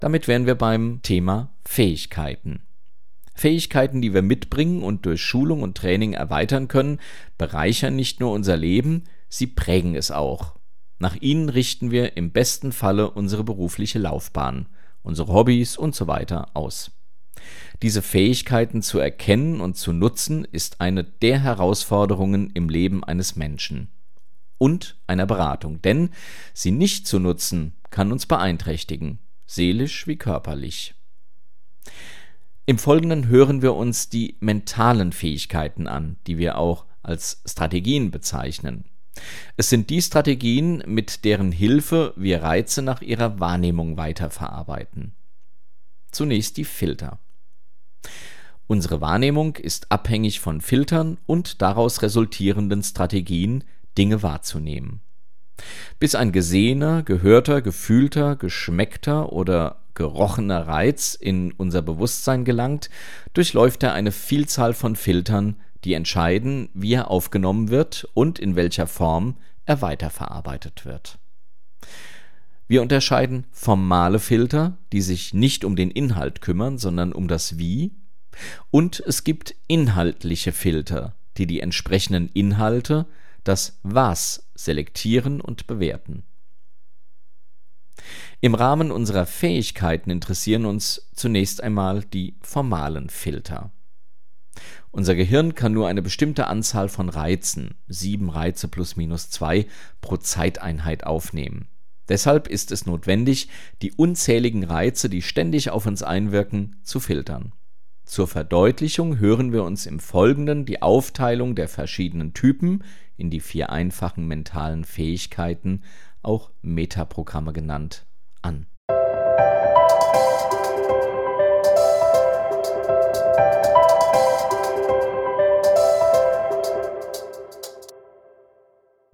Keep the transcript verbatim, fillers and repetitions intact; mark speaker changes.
Speaker 1: Damit wären wir beim Thema Fähigkeiten. Fähigkeiten, die wir mitbringen und durch Schulung und Training erweitern können, bereichern nicht nur unser Leben, sie prägen es auch. Nach ihnen richten wir im besten Falle unsere berufliche Laufbahn, unsere Hobbys und so weiter aus. Diese Fähigkeiten zu erkennen und zu nutzen, ist eine der Herausforderungen im Leben eines Menschen und einer Beratung, denn sie nicht zu nutzen, kann uns beeinträchtigen, seelisch wie körperlich. Im Folgenden hören wir uns die mentalen Fähigkeiten an, die wir auch als Strategien bezeichnen. Es sind die Strategien, mit deren Hilfe wir Reize nach ihrer Wahrnehmung weiterverarbeiten. Zunächst die Filter. Unsere Wahrnehmung ist abhängig von Filtern und daraus resultierenden Strategien, Dinge wahrzunehmen. Bis ein gesehener, gehörter, gefühlter, geschmeckter oder gerochener Reiz in unser Bewusstsein gelangt, durchläuft er eine Vielzahl von Filtern, die entscheiden, wie er aufgenommen wird und in welcher Form er weiterverarbeitet wird. Wir unterscheiden formale Filter, die sich nicht um den Inhalt kümmern, sondern um das Wie, und es gibt inhaltliche Filter, die die entsprechenden Inhalte, das Was, selektieren und bewerten. Im Rahmen unserer Fähigkeiten interessieren uns zunächst einmal die formalen Filter. Unser Gehirn kann nur eine bestimmte Anzahl von Reizen, sieben Reize plus minus zwei, pro Zeiteinheit aufnehmen. Deshalb ist es notwendig, die unzähligen Reize, die ständig auf uns einwirken, zu filtern. Zur Verdeutlichung hören wir uns im Folgenden die Aufteilung der verschiedenen Typen in die vier einfachen mentalen Fähigkeiten, auch Metaprogramme genannt, an.